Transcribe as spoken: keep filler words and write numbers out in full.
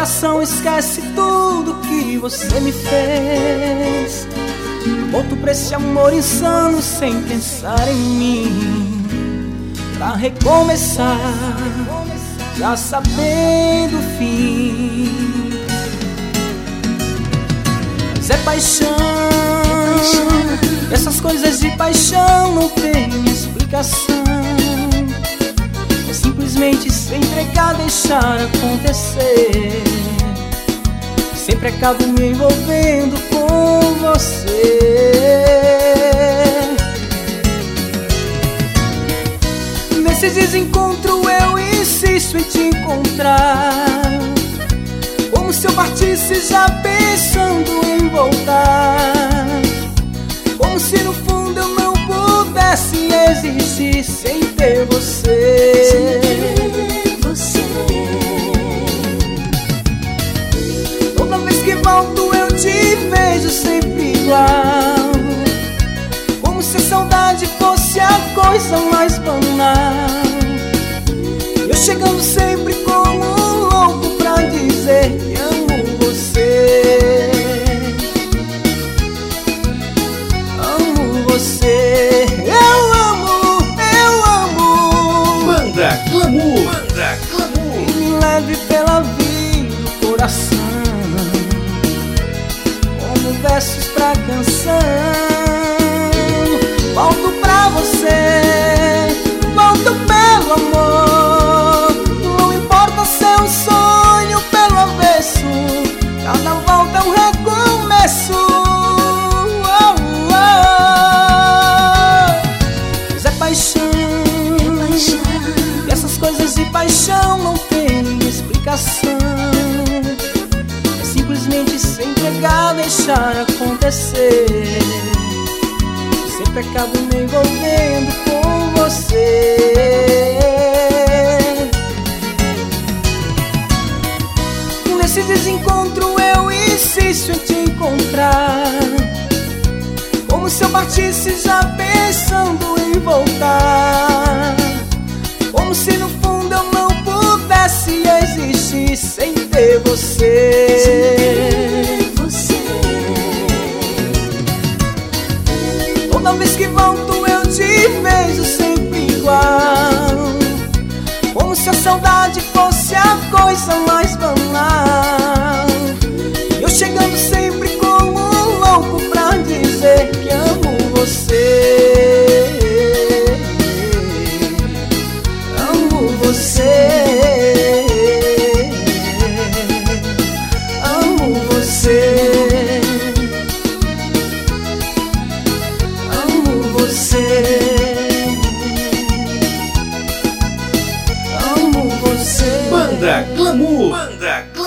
coração esquece tudo que você me fez. Volto pra esse amor insano sem pensar em mim, pra recomeçar, já sabendo o fim. Mas é paixão, e essas coisas de paixão não tem explicação. É simplesmente se entregar, deixar acontecer. Sempre acabo me envolvendo com você. Nesse desencontro eu insisto em te encontrar, como se eu partisse já pensando em voltar, como se no fundo eu não pudesse existir sem ter você. Sem ter você. Toda vez que volto eu te vejo sempre igual, como se a saudade fosse a coisa mais banal. Eu chegando sempre como um louco pra dizer que amo você. Amo você. Eu amo, eu amo. Banda Glamour, Banda Glamour. E me leve pela vida o coração, como versos pra canção. Volto pra você, volto pelo amor. Não importa se é um sonho pelo avesso, cada volta é um recomeço. Oh, oh. Mas é paixão, É paixão. e essas coisas de paixão não tem explicação. É simplesmente se entregar, deixar acontecer. Sempre acabo me envolvendo com você. Nesse desencontro eu insisto em te encontrar, como se eu partisse já pensando em voltar, como se no fundo eu não pudesse existir sem ter você. Sem ter você. Toda vez que volto eu te vejo sempre igual, como se a saudade fosse a coisa mais banal. Eu chegando sempre como um louco pra dizer que amo você. Amo você. Amo você. Amo você. Amo você. Banda Glamour, Banda Glamour.